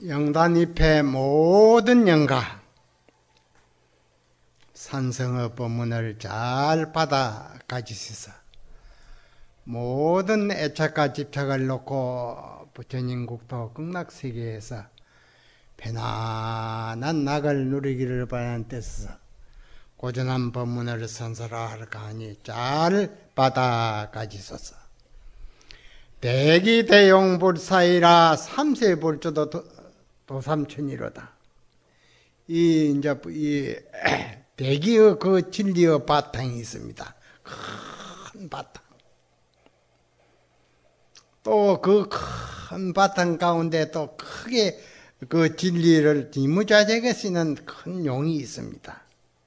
영단잎의 모든 영가 산성의 법문을 잘 받아 가지시서 모든 애착과 집착을 놓고 부처님국토 극락세계에서 편안한 낙을 누리기를 바라는 뜻에서 고전한 법문을 선설하러 가니 잘 받아 가지소서. 대기대용불사이라 삼세불조도 도삼천이로다. 이 대기의 그 진리의 바탕이 있습니다. 큰 바탕. 또 그 큰 바탕 가운데 또 크게 그 진리를 이무자재게 쓰는 큰 용이 있습니다.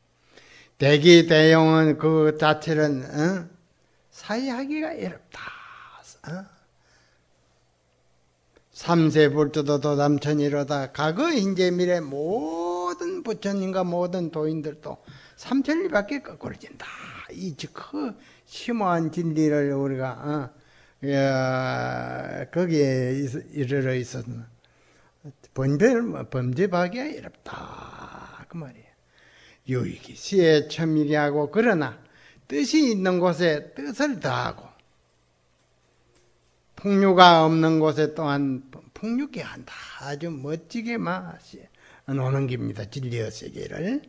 대기대용은 그 자체는 사이하기가 어렵다. 삼세불조도 도삼천이로다. 과거 현재 미래 모든 부처님과 모든 도인들도 삼천리밖에 거꾸로진다. 이 그 심오한 진리를 우리가 거기에 이르러 있었는 범죄하기가 어렵다 그 말이에요. 유익이 시에 첨이게 하고 그러나 뜻이 있는 곳에 뜻을 더하고 풍류가 없는 곳에 또한 풍류케 한다. 아주 멋지게 노는 겁니다. 진리의 세계를.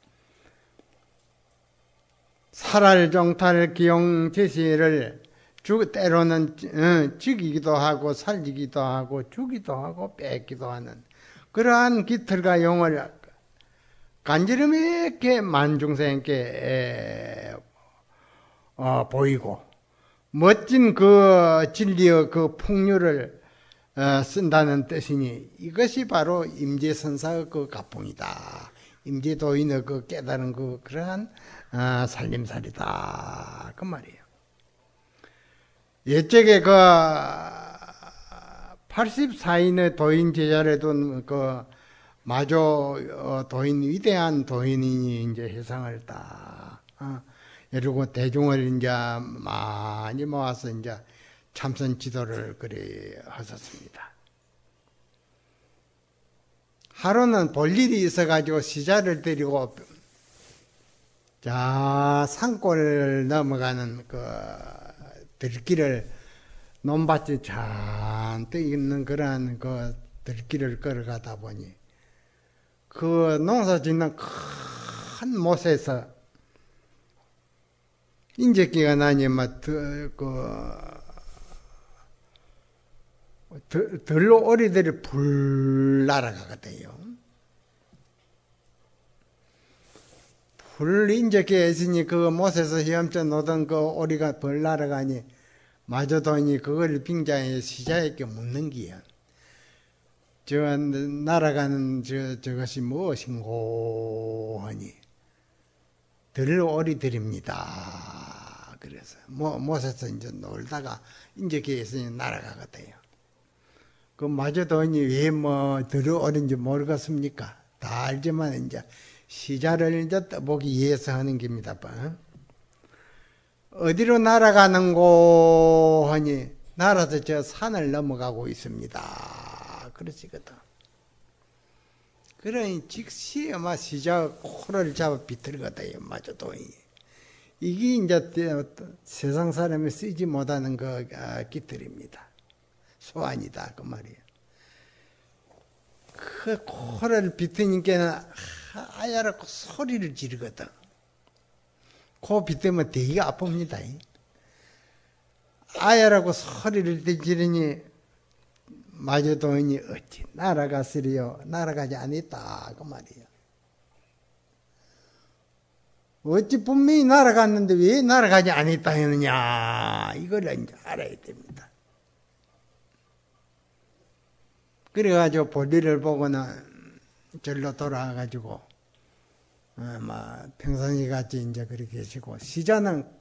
살알종탈 기용제시를 때로는 죽이기도 하고 살리기도 하고 주기도 하고 뺏기도 하는 그러한 기틀과 용을 간지럼있게 만중생에게 보이고 멋진 그 진리의 그 풍류를 쓴다는 뜻이니 이것이 바로 임재선사의 그 가풍이다. 임재도인의 그 깨달은 그러한 살림살이다. 그 말이에요. 옛적에 그 84인의 도인 제자를 둔 그 마조 도인, 위대한 도인이 이제 해상을 딱 이러고 대중을 이제 많이 모아서 이제 참선 지도를 그리 하셨습니다. 하루는 볼 일이 있어가지고 시자를 데리고 산골을 넘어가는 그 들길을 논밭이 잔뜩 있는 그러한 그 들길을 걸어가다 보니 그 농사 짓는 큰 못에서 인적기가 나니 들로 오리들이 불 날아가거든요. 불 인적기가 있으니 그 못에서 헤엄쳐 노던 그 오리가 불 날아가니 마저도니 그걸 빙자에 시자에게 묻는 기야. 저 날아가는 저것이 무엇인고 하니 들 오리들입니다. 그래서 못에서 이제 놀다가 인적기에 있으니 날아가거든요. 그 마저도니 왜 들 오리인지 모르겠습니까? 다 알지만 이제 시자를 이제 떠보기 위해서 하는 겁니다. 어디로 날아가는고 하니 날아서 저 산을 넘어가고 있습니다. 그러시거든. 그러니 즉시 아마 시자 코를 잡아 비틀거든요. 마저도 이게 이제 세상 사람이 쓰지 못하는 그 깃들입니다. 소환이다 그 말이에요. 그 코를 비트니까는 아야라고 소리를 지르거든. 코 비트면 되게 아픕니다. 아야라고 소리를 지르니 마저도인이 어찌 날아갔으리요? 날아가지 않았다 그 말이에요. 어찌 분명히 날아갔는데 왜 날아가지 않았다 했느냐 이걸 이제 알아야 됩니다. 그래가지고 볼일을 보고는 절로 돌아와가지고 평상시 같이 이제 그렇게 계시고 시자는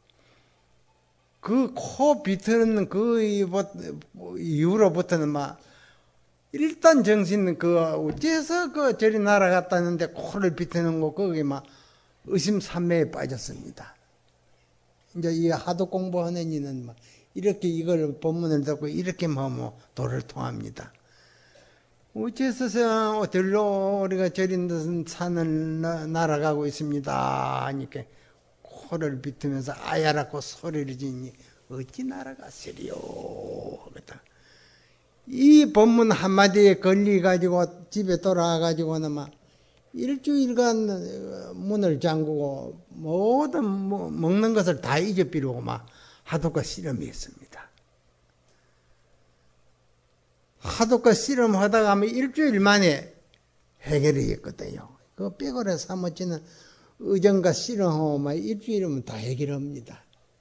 그 코 비트는 그 이후로부터는 일단 정신은 어째서 저리 날아갔다는데 코를 비트는 거 거기 의심산매에 빠졌습니다. 이제 이 하도 공부하는 이는 이렇게 이걸 본문을 듣고 이렇게 도를 통합니다. 어째서 들러리가 저린 듯은 산을 날아가고 있습니다 하니까 코를 비트면서 아야라고 소리를 지니 어찌 날아갔으리요 하겠다. 이 본문 한마디에 걸려가지고 집에 돌아와가지고는 막 일주일간 문을 잠그고 모든 먹는 것을 다 잊어버리고 막 하도가 씨름이었습니다. 하도가 씨름하다가 하면 일주일 만에 해결이 했거든요. 그 뼈고래 사무치는 의정과 씨름하고 막 일주일이면 다 해결합니다.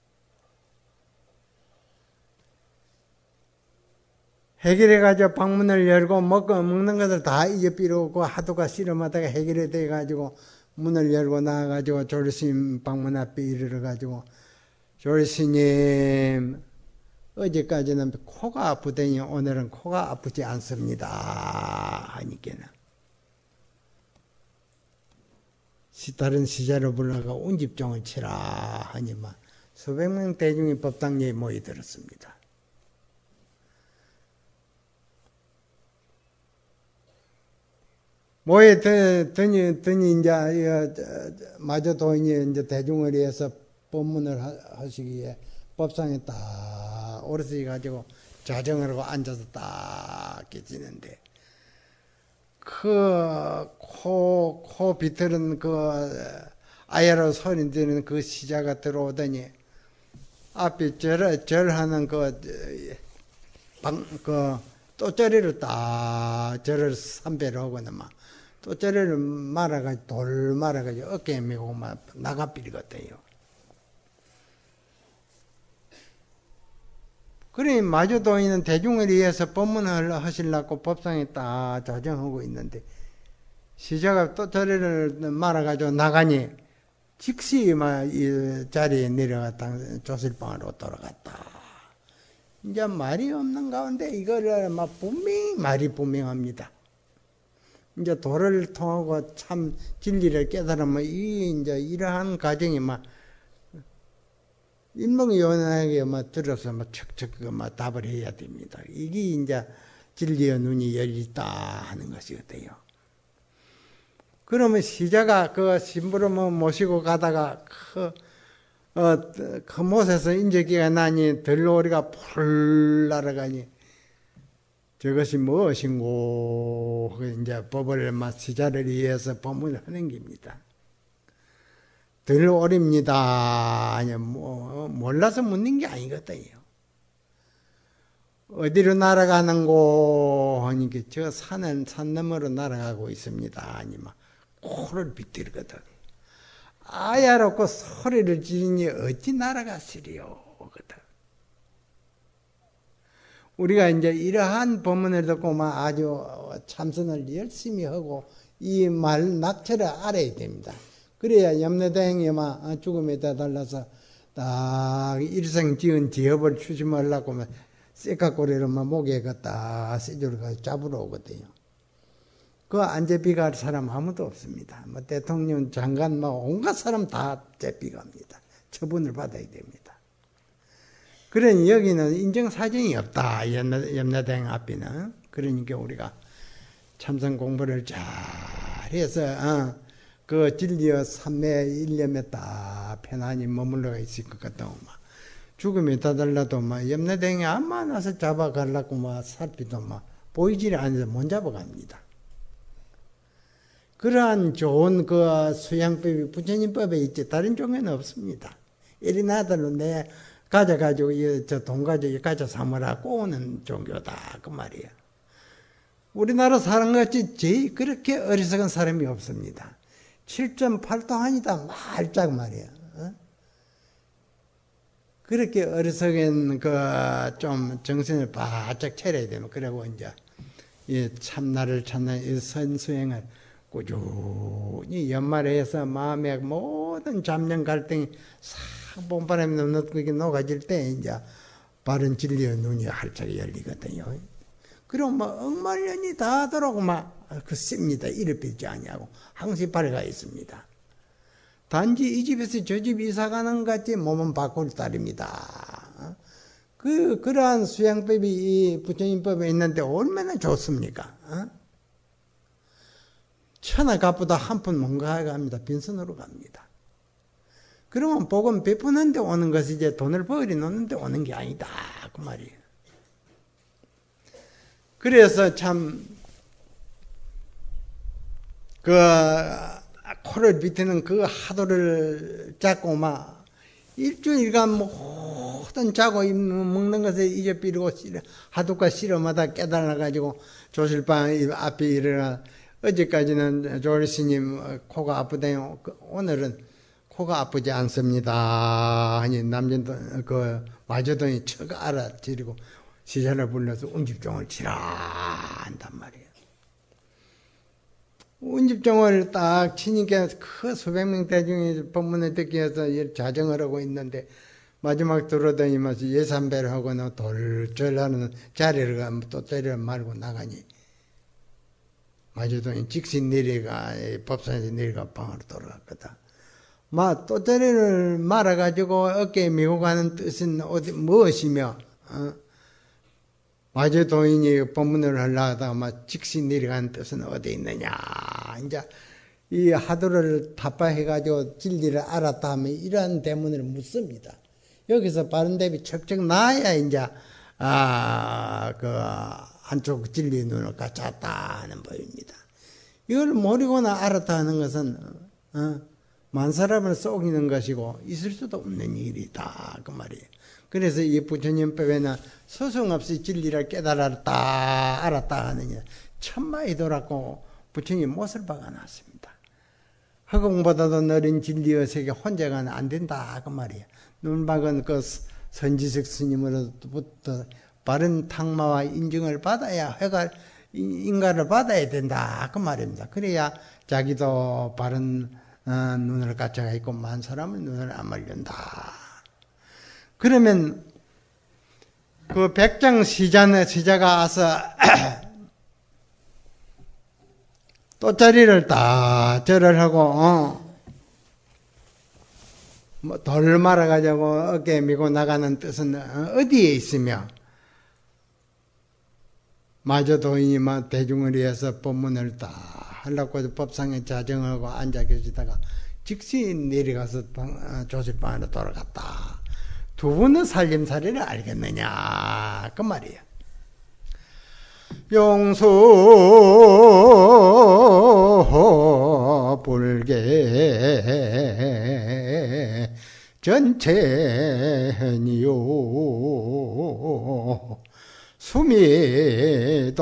해결해가지고 방문을 열고 먹는 것을 다 잊어버리고 하도가 씨름하다가 해결이 돼가지고 문을 열고 나와가지고 조리스님 방문 앞에 이르러가지고 조리스님 어제까지는 코가 아프더니 오늘은 코가 아프지 않습니다 하니까는 다른 시자로 불러가 운집종을 치라 하니만 수백 명 대중이 법당에 모이들었습니다. 모여드니 이제 마저 도인이 이제 대중을 위해서 법문을 하시기에 법상에 딱 오르시 가지고 자정을 하고 앉아서 딱 계시는데 코 비틀은 아야로 소리 지르는 그 시자가 들어오더니 앞에 절하는 또짜리를 딱 절을 삼배를 하고는 막 또짜리를 말아가지고 돌 말아가지고 어깨에 메고 막 나가버리거든요. 그러니 마주도인은 대중을 위해서 법문을 하시려고 법상에 딱 자정하고 있는데 시자가 또짜리를 말아가지고 나가니 즉시 막 이 자리에 내려갔다 조실방으로 돌아갔다. 이제 말이 없는 가운데 이거를 막 분명히 말이 분명합니다. 이제 도를 통하고 참 진리를 깨달으면 이제 이러한 과정이 막 일목요연하게 막 들어서 막 척척 막 답을 해야 됩니다. 이게 이제 진리의 눈이 열리다 하는 것이거든요. 그러면 시자가 그 심부름을 모시고 가다가 그 못에서 인적기가 나니 들러오리가 풀 날아가니 저것이 무엇인고 이제 법을 시자를 위해서 법문을 하는 겁니다. 들러오립니다. 아니 몰라서 묻는 게 아니거든요. 어디로 날아가는고 하니까 저 산 너머로 날아가고 있습니다. 아니 막 코를 비틀거든. 아야롭고 소리를 지르니 어찌 날아갔으리요. 우리가 이제 이러한 법문을 듣고 막 아주 참선을 열심히 하고 이 말 낙처를 알아야 됩니다. 그래야 염려대행이 막 죽음에 다달라서 딱 일생 지은 지업을 추심하려고 막 쇠가꼬리를 막 목에 갖다 쇠줄을 잡으러 오거든요. 그 안 제비갈 사람 아무도 없습니다. 뭐 대통령, 장관, 온갖 사람 다 제비갑니다. 처분을 받아야 됩니다. 그러니 여기는 인정사정이 없다. 염라대행 앞에는. 그러니까 우리가 참선 공부를 잘 해서 그 진리의 삼매 일념에 딱 편안히 머물러 있을 것 같다고 막 죽음에 다달라도 막 염라대행이 암만 와서 잡아가려고 막 살피도 막 보이질 않아서 못 잡아갑니다. 그러한 좋은 그 수양법이 부처님법에 있지 다른 종에는 없습니다. 이리 나들로 내 가져가지고 저 돈 가지고 가져 삼으라 꼬우는 종교다 그 말이에요. 우리나라 사람같이 제일 그렇게 어리석은 사람이 없습니다. 7.8도 아니다 말짝 말이야. 그렇게 어리석은 좀 정신을 바짝 차려야 되면 그러고 이제 이 참나를 찾는 이 선수행을 꾸준히 연말에 해서 마음의 모든 잡념 갈등이 싹 봄바람이 녹아질 때 이제 바른 진리의 눈이 활짝 열리거든요. 그럼 억만년이 다 하도록 씁니다. 이를 빚지 아니하고 항시 밝아 있습니다. 단지 이 집에서 저 집 이사 가는 것 같이 몸은 바꿀 따릅니다. 그러한 수양법이 이 부처님법에 있는데 얼마나 좋습니까? 천하갑보다 한 푼 뭔가 갑니다. 빈손으로 갑니다. 그러면 복은 베푸는데 오는 것이 이제 돈을 버리 놓는데 오는 게 아니다. 그 말이에요. 그래서 참, 코를 비트는 그 하도를 잡고 막 일주일간 모든 자고 먹는 것에 잊어버리고 하도가 싫어마다 깨달아가지고 조실방 앞에 일어나 어제까지는 조리스님 코가 아프대요. 오늘은 코가 아프지 않습니다. 하니 남전도 마저동이 처가 알아지리고 시전을 불러서 운집종을 치라 한단 말이에요. 운집종을 딱 치니까 그 수백 명 대중이 법문을 듣기 위해서 자정을 하고 있는데 마지막 들어다니면서 예산배를 하고는 돌절하는 자리를 가면 또 때려 말고 나가니 마저동이 직신 내려가 법산에서 내려가 방으로 돌아갔거든. 또 자리를 말아가지고 어깨에 미고 가는 뜻은 무엇이며 마저도인이 법문을 하려다가 직신 내려가는 뜻은 어디 있느냐. 이제 이 하도를 타파해가지고 진리를 알았다 하면 이러한 대문을 묻습니다. 여기서 바른 답이 척척 나야 이제 한쪽 진리의 눈을 갖췄다 하는 법입니다. 이걸 모르거나 알았다 하는 것은 만 사람을 속이는 것이고 있을 수도 없는 일이다 그 말이에요. 그래서 이 부처님법에는 소송 없이 진리를 깨달았다 알았다 하느냐 천마에 돌았고 부처님 못을 박아놨습니다. 허공보다도 느린 진리의 세계 혼자가는 안 된다 그 말이에요. 눈박은 그 선지식 스님으로부터 바른 탕마와 인증을 받아야 인가를 받아야 된다 그 말입니다. 그래야 자기도 바른 눈을 갖춰가 있고 만 사람의 눈을 안 말린다. 그러면 그 백장 시자가 와서 돛자리를 딱 절을 하고 돌 말아가지고 어깨에 미고 나가는 뜻은 어디에 있으며 마저도인이 대중을 위해서 법문을 딱 하려고 법상에 자정하고 앉아 계시다가 즉시 내려가서 조실방으로 돌아갔다. 두 분의 살림살이를 알겠느냐 그 말이에요. 용수 불계 전체니요 숨이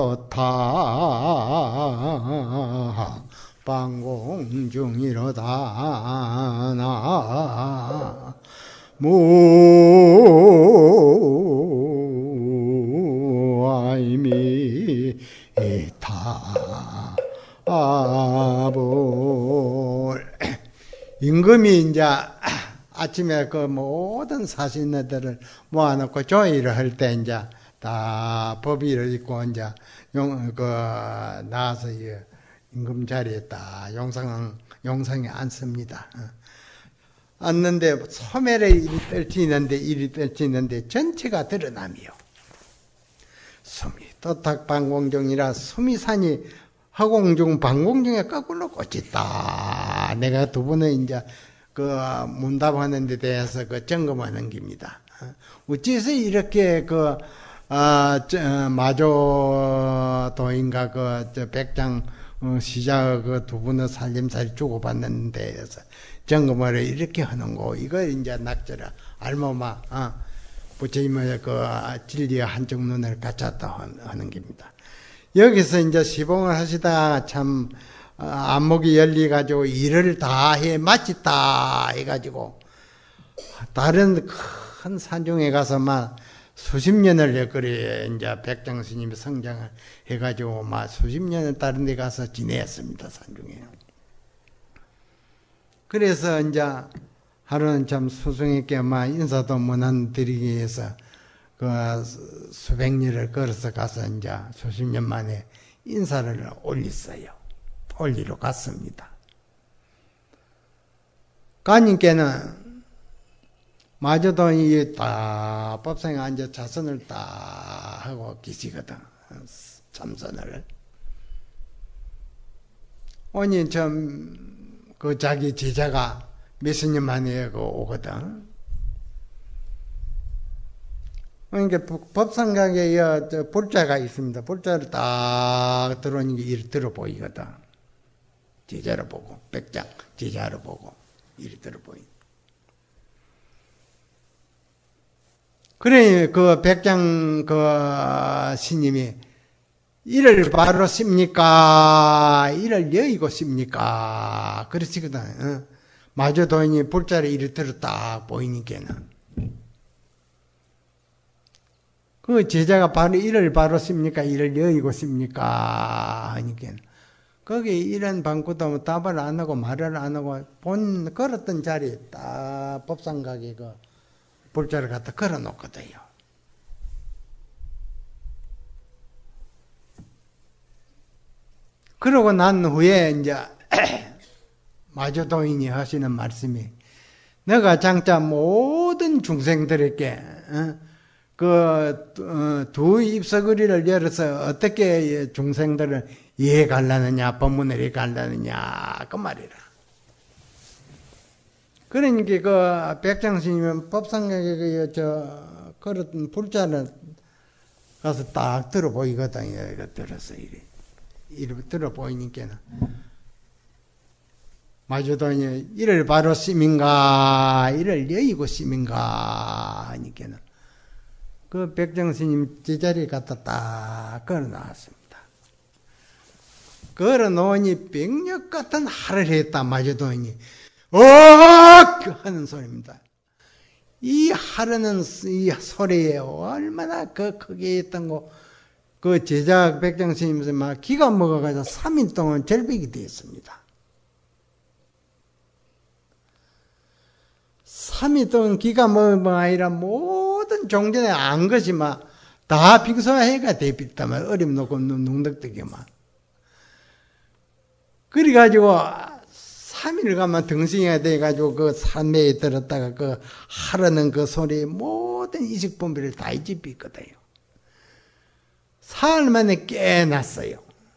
떴다 방공중이로다 나 무아이미타 아볼 임금이 이제 아침에 그 모든 사신들을 모아놓고 조의를 할 때 이제 다 법의를 입고 이제 나와서 임금 자리에 딱 용상에 앉습니다. 앉는데 소멸에 이리 떨치는데 전체가 드러나며 숨이 또탁 방공중이라 숨이 산이 허공중 방공중에 거꾸로 꽂혔다. 내가 두 번은 이제 문답하는 데 대해서 점검하는 겁니다. 어째서 이렇게 마조도인가 백장 시작 두 분의 살림살이 주고받는 데에서 점검을 이렇게 하는고 이걸 이제 낙제라 알모마 부처님의 진리의 한쪽 눈을 갖췄다 하는 겁니다. 여기서 이제 시봉을 하시다가 참 안목이 열리가지고 일을 다 해 마쳤다 해가지고 다른 큰 산중에 가서 수십 년을 그래 이제 백장 스님이 성장을 해가지고 수십 년을 다른 데 가서 지냈습니다. 산중에. 그래서 이제 하루는 참 스승님께 인사도 문안 드리기 위해서 수백 리를 걸어서 가서 이제 수십 년 만에 인사를 올리러 갔습니다. 가님께는 마저도 이 법상에 앉아 자선을 딱 하고 계시거든. 참선을. 오니 그 자기 제자가 몇십 년 만에 오거든. 그러니까 법상각에 볼자가 있습니다. 볼자를 딱 들어오는 게 이리 들어 보이거든. 제자를 보고, 백장, 제자를 보고, 이리 들어 보이. 그래, 그 백장 스님이 이를 바로 씁니까? 이를 여의고 씁니까? 그러시거든. 마저 도인이 볼자를 이리 들어 딱 보이니까는. 그 제자가 바로 이를 바로 씁니까? 이를 여의고 씁니까? 하니까 거기 이런 방구도 답을 안 하고 말을 안 하고 걸었던 자리에 딱 법상각에 그 볼자를 갖다 걸어 놓거든요. 그러고 난 후에 이제 마조도인이 하시는 말씀이 내가 장차 모든 중생들에게 두 입서거리를 열어서 어떻게 중생들을 이해가려느냐, 법문을 이해가려느냐, 그 말이라. 그러니까 그 백장스님은 법상각에 그런 불자는 가서 딱 들어 보이거든요. 이거 들어서 이리 들어 보이니까는. 마주도니 이를 바로 씀인가, 이를 여의고 씀인가 하니까는. 그 백정스님 제자리에 갖다 딱 걸어 놨습니다. 걸어 놓으니 백력 같은 할을 했다, 마주도니. 하는 소리입니다. 이 하르는 이 소리에 얼마나 크게 했던 그 제자 백정스님은 막 기가 먹어가지고 3일 동안 절벽이 되었습니다. 3일 동안 기가 먹은 아니라 모든 종전에 안 것이 막 다 빙소해가 되었다만 어림 놓고 눅눅뜨게 막. 그래가지고 3일 가면 등승이가 돼가지고 그 산매에 들었다가 그 하르는 그 소리에 모든 이식분비를 다 잊어버렸거든요. 사흘 만에 깨어났어요.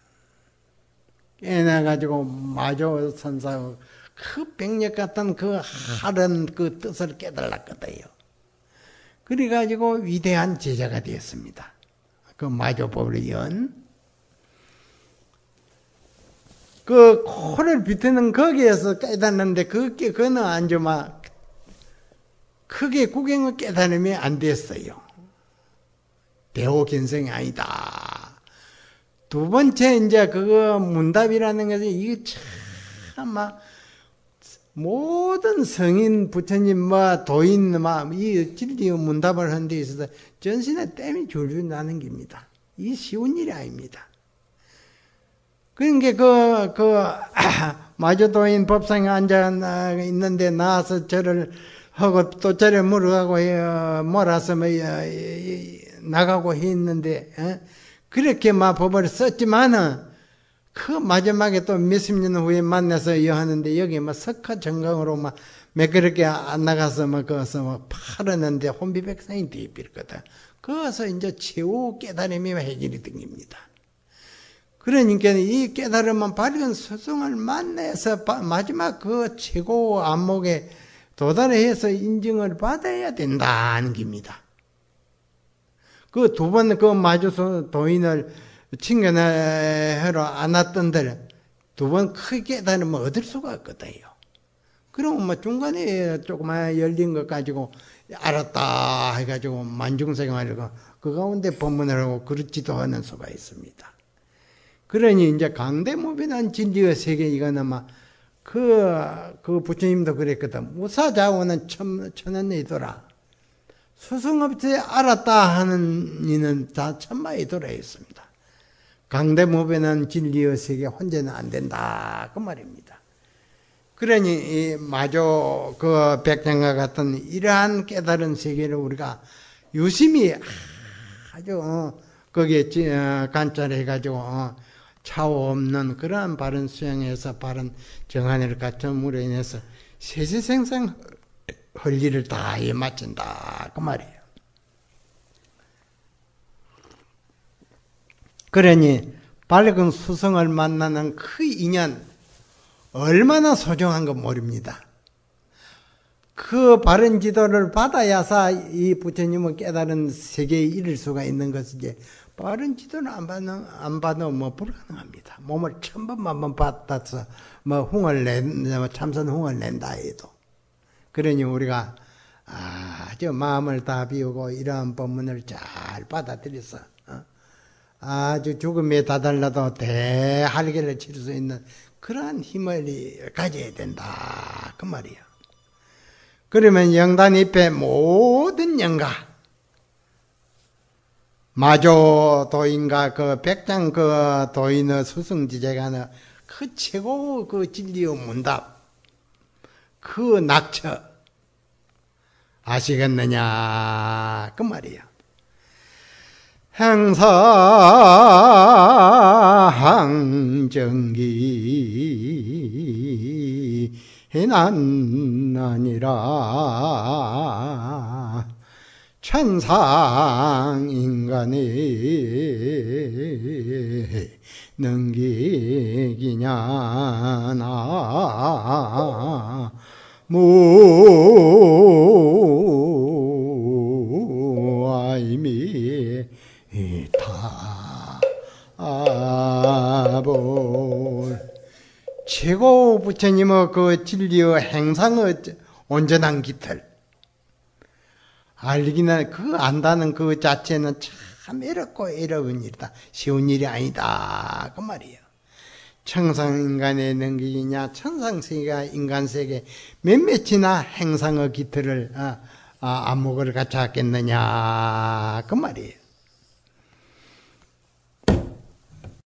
깨어나가지고 마조 선사 그 백력 같은 그 하른 그 뜻을 깨달았거든요. 그래가지고 위대한 제자가 되었습니다. 그 마조법을 연. 그 코를 비트는 거기에서 깨닫는데 그거는 아주 막 크게 구경을 깨달으면 안 됐어요. 대호견성이 아니다. 두 번째 이제 그거 문답이라는 것은 이게 참 막 모든 성인 부처님 도인 이 진리 문답을 하는 데 있어서 전신에 땀이 줄줄 나는 겁니다. 이 쉬운 일이 아닙니다. 그러니까 마조도인 법상에 앉아 있는데 나와서 절을 하고 또 절에 물어가고 몰아서 나가고 했는데 그렇게 법을 썼지만은 그 마지막에 또 몇십 년 후에 만나서 하는데 여기 석화 정강으로 매끄럽게 안 나가서 거기서 팔았는데 혼비백산이 되어버렸거든. 거기서 이제 최후 깨달음이 해결이 된 겁니다. 그러니까 이 깨달음은 밝은 스승을 만나서 마지막 그 최고 안목에 도달해서 인증을 받아야 된다는 겁니다. 그 두 번 마주서 도인을 칭견하러 안 왔던들 두 번 크게 깨달으면 얻을 수가 없거든요. 그럼 중간에 조그만 열린 것 가지고 알았다 해가지고 만중생활을 그 가운데 법문을 하고 그렇지도 않은 수가 있습니다. 그러니 이제 강대무변한 진리의 세계 이거는 그 부처님도 그랬거든. 무사자원은 천원이더라. 스승 없이 알았다 하는 이는 다 천마이더라 했습니다. 강대무변한 진리의 세계 혼자는 안 된다 그 말입니다. 그러니 이 마조 그 백장과 같은 이러한 깨달은 세계를 우리가 유심히 아주 거기에 관찰해가지고 차오 없는 그러한 바른 수양에서 바른 정한을 갖춤으로 인해서 세세생생 할 일을 다 마친다 그 말이에요. 그러니 밝은 수성을 만나는 그 인연 얼마나 소중한 건 모릅니다. 그 바른 지도를 받아야사 이 부처님은 깨달은 세계에 이를 수가 있는 것이지, 바른 지도를 안 받으면 뭐 불가능합니다. 몸을 천번만번 받아서 뭐 참선 흥을 낸다 해도. 그러니 우리가 아주 마음을 다 비우고 이러한 법문을 잘 받아들여서 아주 죽음에 다달라도 대할기를 칠 수 있는 그러한 힘을 가져야 된다 그 말이야. 그러면 영단 입에 모든 영가, 마조 도인과 그 백장 그 도인의 수승지제가는 그 최고 그 진리의 문답, 그 낙처 아시겠느냐 그 말이야. 행사항정기 난 아니라 천상인간의 능기기냐 나 무아이미 타볼 최고 부처님의 그 진리의 행상의 온전한 깃털 알기는 그 안다는 그 자체는 참 어렵고 어려운 일이다. 쉬운 일이 아니다 그 말이에요. 천상인간의 능기이냐 천상세계가 인간세계 몇몇이나 행상의 깃털을 안목을 갖췄겠느냐 그 말이에요.